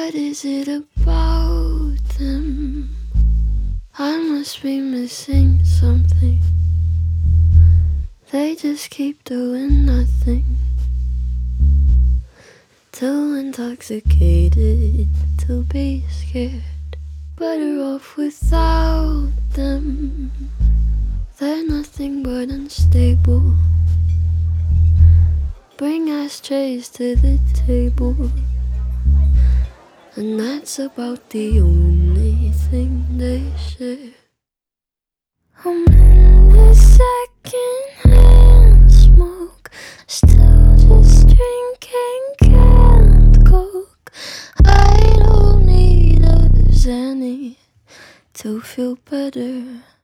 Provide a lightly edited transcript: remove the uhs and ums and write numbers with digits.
What is it about them? I must be missing something. They just keep doing nothing. Too intoxicated to be scared. Better off without them. They're nothing but unstable. Bring ashtrays to the table, and that's about the only thing they share. I'm in the second-hand smoke, still just drinking canned Coke. I don't need a Xanny to feel better.